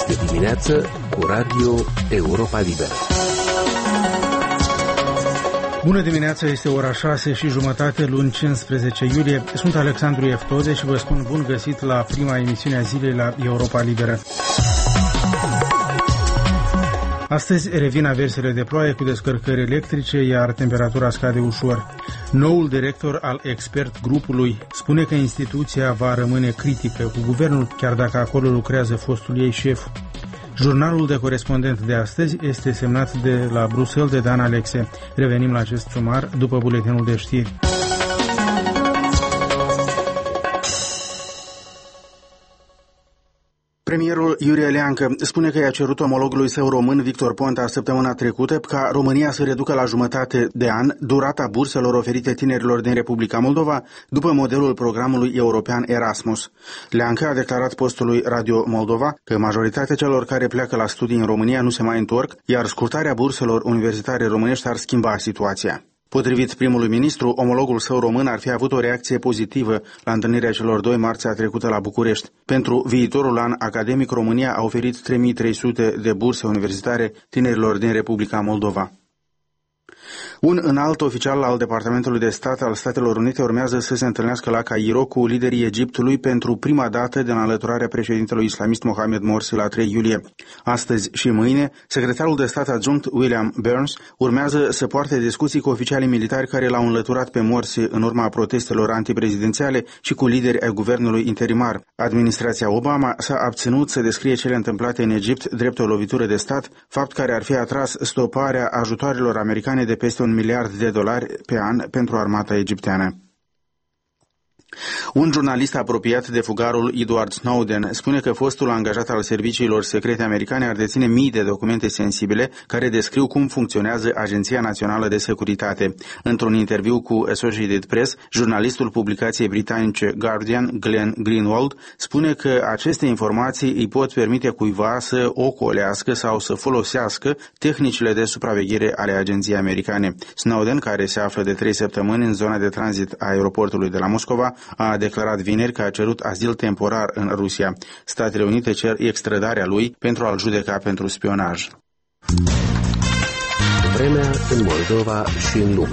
Este dimineață cu Radio Europa Liberă. Bună dimineața, este ora 6:30, luni 15 iulie. Sunt Alexandru Eftoze și vă spun bun găsit la prima emisiune a zilei la Europa Liberă. Astăzi revin aversiile de ploaie cu descărcări electrice, iar temperatura scade ușor. Noul director al expert grupului spune că instituția va rămâne critică cu guvernul, chiar dacă acolo lucrează fostul ei șef. Jurnalul de corespondent de astăzi este semnat de la Bruxelles de Dan Alexe. Revenim la acest sumar după buletinul de știri. Premierul Iurie Leancă spune că i-a cerut omologului său român Victor Ponta săptămâna trecută ca România să reducă la jumătate de an durata burselor oferite tinerilor din Republica Moldova după modelul programului european Erasmus. Leancă a declarat postului Radio Moldova că majoritatea celor care pleacă la studii în România nu se mai întorc, iar scurtarea burselor universitare românești ar schimba situația. Potrivit primului ministru, omologul său român ar fi avut o reacție pozitivă la întâlnirea celor doi marțea trecută la București. Pentru viitorul an academic, România a oferit 3300 de burse universitare tinerilor din Republica Moldova. Un înalt oficial al Departamentului de Stat al Statelor Unite urmează să se întâlnească la Cairo cu liderii Egiptului pentru prima dată de la înlăturarea președintelui islamist Mohamed Morsi la 3 iulie. Astăzi și mâine, secretarul de stat adjunct William Burns urmează să poarte discuții cu oficialii militari care l-au înlăturat pe Morsi în urma protestelor antiprezidențiale și cu lideri ai guvernului interimar. Administrația Obama s-a abținut să descrie cele întâmplate în Egipt drept o lovitură de stat, fapt care ar fi atras stoparea ajutoarelor americane de peste $1 miliard pe an pentru armata egipteană. Un jurnalist apropiat de fugarul Edward Snowden spune că fostul angajat al serviciilor secrete americane ar deține mii de documente sensibile care descriu cum funcționează Agenția Națională de Securitate. Într-un interviu cu Associated Press, jurnalistul publicației britanice Guardian, Glenn Greenwald, spune că aceste informații îi pot permite cuiva să ocolească sau să folosească tehnicile de supraveghere ale Agenției Americane. Snowden, care se află de 3 săptămâni în zona de tranzit a aeroportului de la Moscova, a declarat vineri că a cerut azil temporar în Rusia. Statele Unite cer extradarea lui pentru a-l judeca pentru spionaj. Vremea în Moldova și în lume.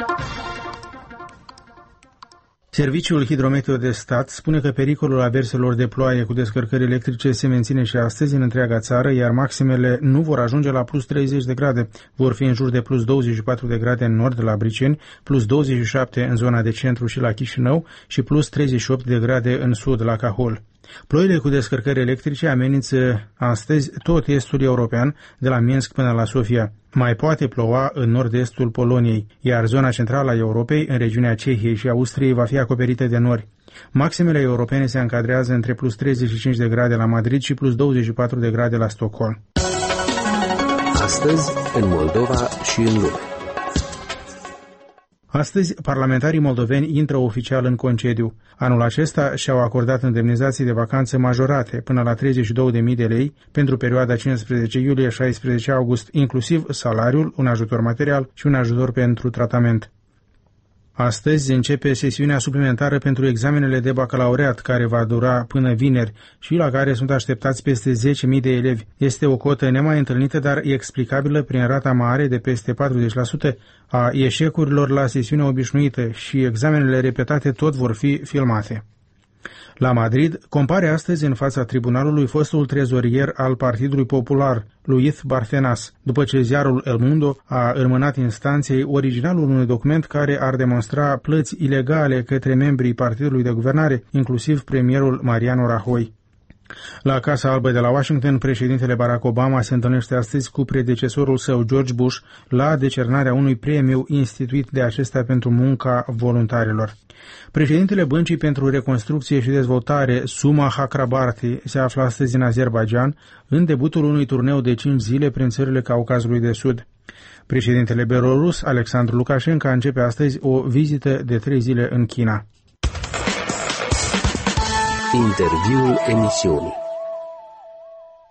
Serviciul Hidrometeo de Stat spune că pericolul averselor de ploaie cu descărcări electrice se menține și astăzi în întreaga țară, iar maximele nu vor ajunge la plus 30 de grade. Vor fi în jur de plus 24 de grade în nord la Briceni, plus 27 în zona de centru și la Chișinău și plus 38 de grade în sud la Cahol. Ploile cu descărcări electrice amenință astăzi tot estul european, de la Minsk până la Sofia. Mai poate ploua în nord-estul Poloniei, iar zona centrală a Europei, în regiunea Cehiei și Austriei, va fi acoperită de nori. Maximele europene se încadrează între plus 35 de grade la Madrid și plus 24 de grade la Stockholm. Astăzi, în Moldova și în lume. Astăzi, parlamentarii moldoveni intră oficial în concediu. Anul acesta și-au acordat indemnizații de vacanță majorate până la 32.000 de lei pentru perioada 15 iulie-16 august, inclusiv salariul, un ajutor material și un ajutor pentru tratament. Astăzi începe sesiunea suplimentară pentru examenele de bacalaureat, care va dura până vineri și la care sunt așteptați peste 10.000 de elevi. Este o cotă nemai întâlnită, dar explicabilă prin rata mare de peste 40% a eșecurilor la sesiunea obișnuită și examenele repetate tot vor fi filmate. La Madrid compare astăzi în fața tribunalului fostul trezorier al Partidului Popular, Luis Barcenas, după ce ziarul El Mundo a înmânat instanței originalul unui document care ar demonstra plăți ilegale către membrii partidului de guvernare, inclusiv premierul Mariano Rajoy. La Casa Albă de la Washington, președintele Barack Obama se întâlnește astăzi cu predecesorul său, George Bush, la decernarea unui premiu instituit de acesta pentru munca voluntarilor. Președintele Băncii pentru Reconstrucție și Dezvoltare, Suma Chakrabarti, se află astăzi în Azerbaidjan, în debutul unui turneu de 5 zile prin țările Caucazului de Sud. Președintele belorus, Alexandru Lukashenko, începe astăzi o vizită de 3 zile în China. Interviul emisiunii.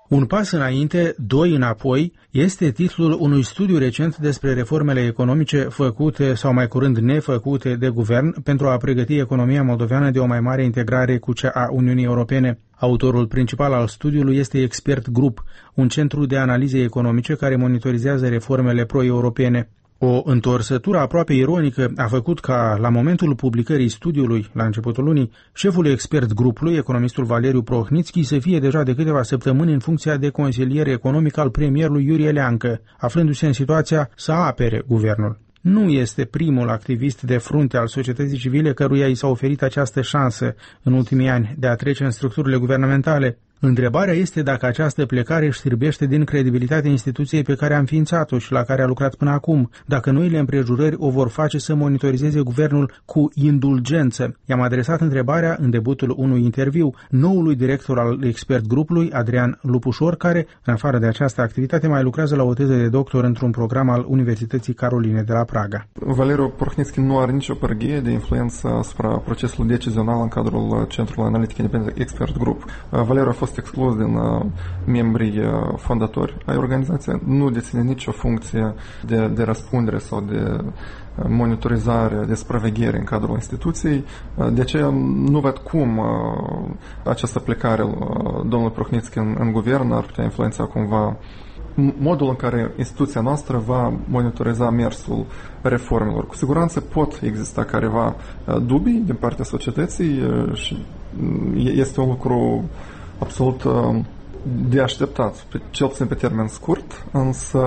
Un pas înainte, doi înapoi, este titlul unui studiu recent despre reformele economice făcute sau mai curând nefăcute de guvern pentru a pregăti economia moldoveană de o mai mare integrare cu cea a Uniunii Europene. Autorul principal al studiului este Expert Group, un centru de analize economice care monitorizează reformele pro-europene. O întorsătură aproape ironică a făcut ca, la momentul publicării studiului, la începutul lunii, șeful expert grupului, economistul Valeriu Prohnitski, să fie deja de câteva săptămâni în funcția de consilier economic al premierului Iurie Leancă, aflându-se în situația să apere guvernul. Nu este primul activist de frunte al societății civile căruia i s-a oferit această șansă în ultimii ani de a trece în structurile guvernamentale. Întrebarea este dacă această plecare își știrbește din credibilitatea instituției pe care a înființat-o și la care a lucrat până acum, dacă noile împrejurări o vor face să monitorizeze guvernul cu indulgență. I-am adresat întrebarea în debutul unui interviu noului director al expert grupului, Adrian Lupușor, care, în afară de această activitate, mai lucrează la o teză de doctor într-un program al Universității Caroline de la Praga. Valeriu Prohnitski nu are nicio pârghie de influență asupra procesului decizional în cadrul Centrului Analitic Independent Expert Group. Valeriu a fost exclus din membrii fondatori ai organizației, nu deține nicio funcție de răspundere sau de monitorizare, de supraveghere în cadrul instituției. De aceea nu văd cum această plecare domnului Prohnitski în guvern ar putea influența cumva modul în care instituția noastră va monitoriza mersul reformelor. Cu siguranță pot exista careva dubii din partea societății și este un lucru absolut de așteptat, cel puțin pe termen scurt, însă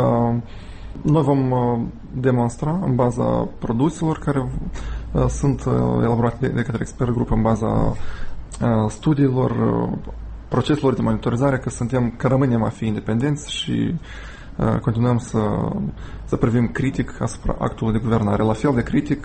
noi vom demonstra în baza produselor care sunt elaborate de către expert grup, în baza studiilor, proceselor de monitorizare, că rămânem a fi independenți și continuăm să privim critic asupra actului de guvernare, la fel de critic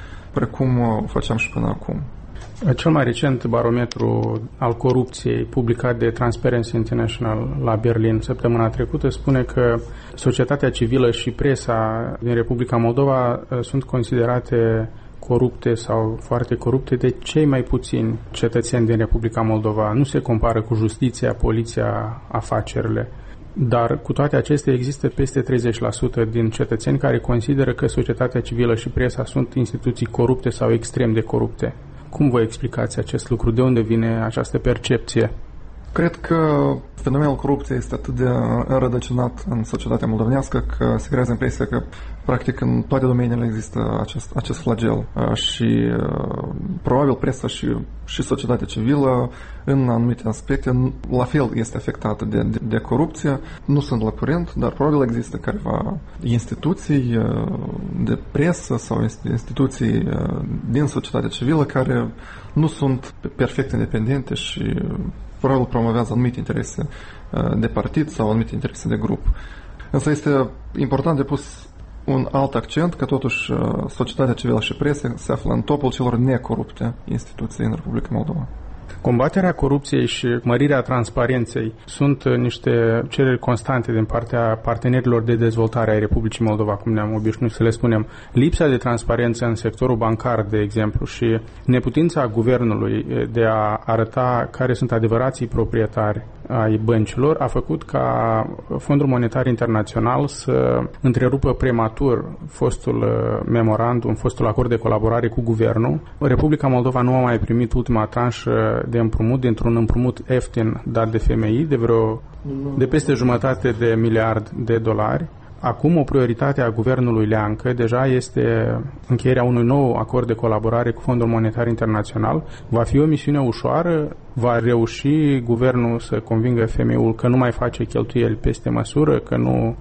precum o făceam și până acum. Cel mai recent barometru al corupției publicat de Transparency International la Berlin săptămâna trecută spune că societatea civilă și presa din Republica Moldova sunt considerate corupte sau foarte corupte de cei mai puțini cetățeni din Republica Moldova. Nu se compară cu justiția, poliția, afacerile. Dar cu toate acestea există peste 30% din cetățeni care consideră că societatea civilă și presa sunt instituții corupte sau extrem de corupte. Cum vă explicați acest lucru? De unde vine această percepție? Cred că fenomenul corupției este atât de înrădăcinat în societatea moldovenească că se creează impresia că practic în toate domeniile există acest flagel și probabil presa și societatea civilă în anumite aspecte la fel este afectată de corupție. Nu sunt la curent, dar probabil există careva instituții de presă sau instituții din societatea civilă care nu sunt perfect independente și probabil promovează anumite interese de partid sau anumite interese de grup. Însă este important de pus un alt accent că totuși societatea civilă și presa se află în topul celor necorupte instituții în Republica Moldova. Combaterea corupției și mărirea transparenței sunt niște cereri constante din partea partenerilor de dezvoltare ai Republicii Moldova, cum ne-am obișnuit să le spunem. Lipsa de transparență în sectorul bancar, de exemplu, și neputința guvernului de a arăta care sunt adevărații proprietari ai băncilor a făcut ca Fondul Monetar Internațional să întrerupă prematur fostul memorandum, fostul acord de colaborare cu guvernul. Republica Moldova nu a mai primit ultima tranșă de împrumut dintr-un împrumut ieftin dat de FMI de peste $1,5 miliard. Acum o prioritate a guvernului Leancă deja este încheierea unui nou acord de colaborare cu Fondul Monetar Internațional. Va fi o misiune ușoară? Va reuși guvernul să convingă FMI-ul că nu mai face cheltuieli peste măsură, că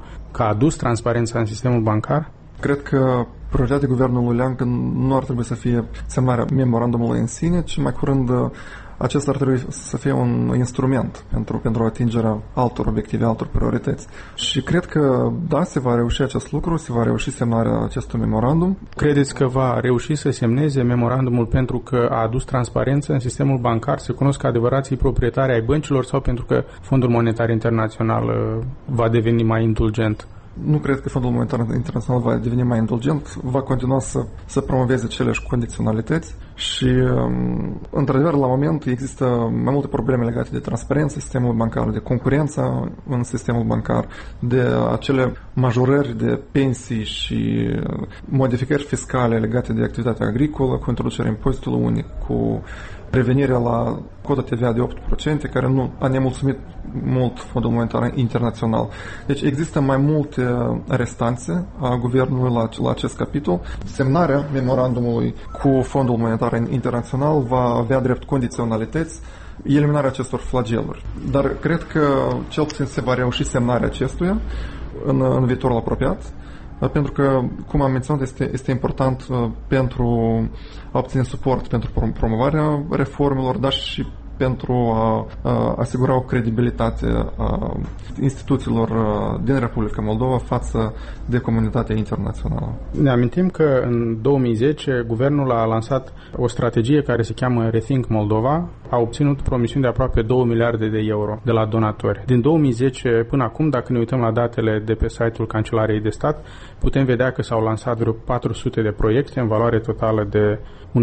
a adus transparența în sistemul bancar? Cred că prioritatea guvernului Leancă nu ar trebui să fie semnarea memorandumului în sine, ci mai curând acesta ar trebui să fie un instrument pentru atingerea altor obiective, altor priorități. Și cred că, da, se va reuși acest lucru, se va reuși semnarea acestui memorandum. Credeți că va reuși să semneze memorandumul pentru că a adus transparență în sistemul bancar, se cunosc adevărații proprietari ai băncilor sau pentru că Fondul Monetar Internațional va deveni mai indulgent? Nu cred că Fondul Monetar Internațional va deveni mai indulgent, va continua să promoveze aceleași condiționalități Și, într-adevăr, la moment există mai multe probleme legate de transparență sistemului bancar, de concurență în sistemul bancar, de acele majorări de pensii și modificări fiscale legate de activitatea agricolă, cu introducerea impozitului unic, cu revenirea la cota TVA de 8%, care nu a nemulțumit mult Fondul Monetar Internațional. Deci există mai multe restanțe a guvernului la acest capitol. Semnarea memorandumului cu Fondul Monetar Internațional va avea drept condiționalități eliminarea acestor flageluri. Dar cred că cel puțin se va reuși semnarea acestuia în viitorul apropiat, pentru că, cum am menționat, este important pentru a obține suport pentru promovarea reformelor, dar și pentru a asigura o credibilitate a instituțiilor din Republica Moldova față de comunitatea internațională. Ne amintim că în 2010 guvernul a lansat o strategie care se cheamă Rethink Moldova, a obținut promisiuni de aproape 2 miliarde de euro de la donatori. Din 2010 până acum, dacă ne uităm la datele de pe site-ul Cancelariei de Stat, putem vedea că s-au lansat vreo 400 de proiecte în valoare totală de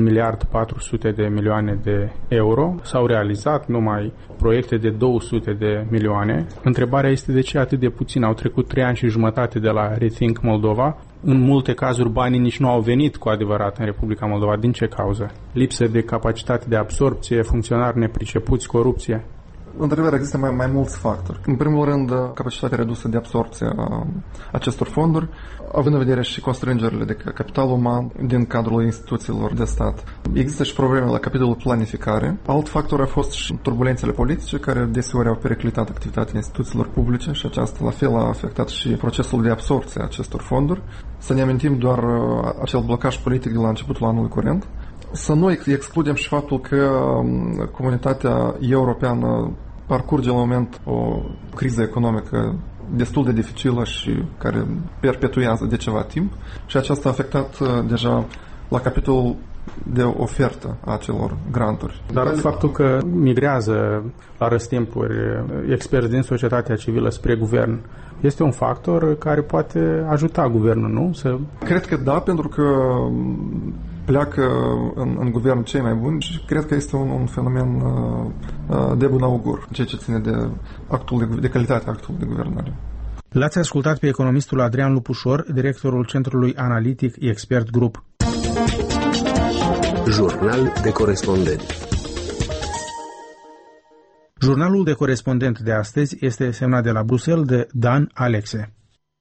1.400 de milioane de euro. S-au realizat numai proiecte de 200 de milioane. Întrebarea este de ce atât de puțin. Au trecut 3 ani și jumătate de la Rethink Moldova. În multe cazuri banii nici nu au venit cu adevărat în Republica Moldova. Din ce cauză? Lipsă de capacitate de absorpție, funcționari nepricepuți, corupție? Într-adevăr, există mai mulți factori. În primul rând, capacitatea redusă de absorpție a acestor fonduri, având în vedere și constrângerile de capital uman din cadrul instituțiilor de stat. Există și probleme la capitolul planificare. Alt factor a fost și turbulențele politice, care deseori au periclitat activitatea instituțiilor publice și aceasta la fel a afectat și procesul de absorpție a acestor fonduri. Să ne amintim doar acel blocaj politic de la începutul anului curent. Să nu excludem și faptul că comunitatea europeană parcurge la moment o criză economică destul de dificilă și care perpetuează de ceva timp și aceasta a afectat deja la capitolul de ofertă a acelor granturi. Dar faptul că migrează la răstimpuri experți din societatea civilă spre guvern este un factor care poate ajuta guvernul, nu? Cred că da, pentru că pleacă în guvern cei mai buni și cred că este un fenomen de bun augur, ceea ce ține de calitatea actului de guvernare. L-ați ascultat pe economistul Adrian Lupușor, directorul Centrului Analitic Expert Group. Jurnal de corespondent. Jurnalul de corespondent de astăzi este semnat de la Bruxelles de Dan Alexe.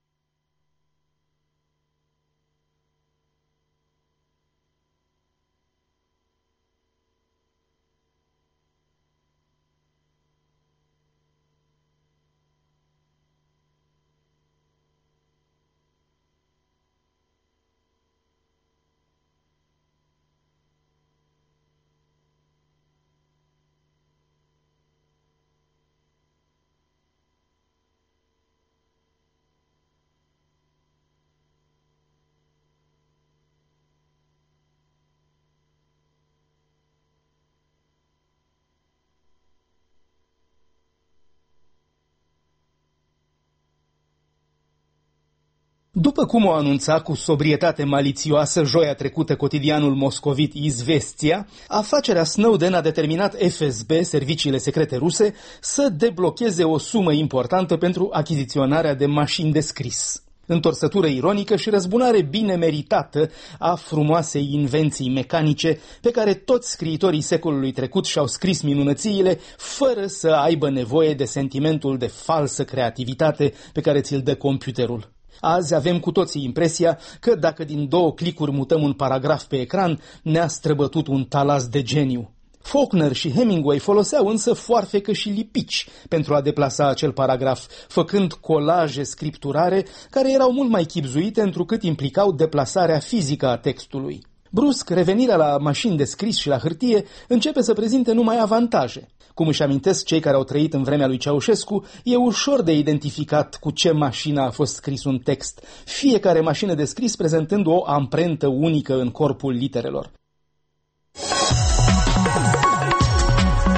După cum o anunța cu sobrietate malițioasă joia trecută cotidianul moscovit Izvestia, afacerea Snowden a determinat FSB, serviciile secrete ruse, să deblocheze o sumă importantă pentru achiziționarea de mașini de scris. Întorsătură ironică și răzbunare bine meritată a frumoasei invenții mecanice pe care toți scriitorii secolului trecut și-au scris minunățiile fără să aibă nevoie de sentimentul de falsă creativitate pe care ți-l dă computerul. Azi avem cu toții impresia că dacă din 2 clicuri mutăm un paragraf pe ecran, ne-a străbătut un talas de geniu. Faulkner și Hemingway foloseau însă foarfecă și lipici pentru a deplasa acel paragraf, făcând colaje scripturare care erau mult mai chibzuite întrucât implicau deplasarea fizică a textului. Brusc, revenirea la mașini de scris și la hârtie începe să prezinte numai avantaje. Cum își amintesc cei care au trăit în vremea lui Ceaușescu, e ușor de identificat cu ce mașină a fost scris un text, fiecare mașină de scris prezentând o amprentă unică în corpul literelor.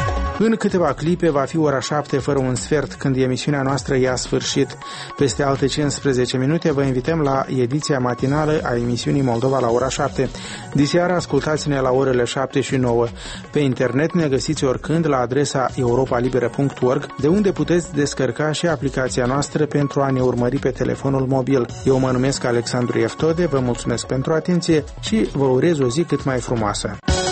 În câteva clipe va fi ora 7 fără un sfert, când emisiunea noastră ia sfârșit. Peste alte 15 minute vă invităm la ediția matinală a emisiunii Moldova la ora 7. Diseară ascultați-ne la orele 7 și 9. Pe internet ne găsiți oricând la adresa europalibera.org, de unde puteți descărca și aplicația noastră pentru a ne urmări pe telefonul mobil. Eu mă numesc Alexandru Eftode, vă mulțumesc pentru atenție și vă urez o zi cât mai frumoasă.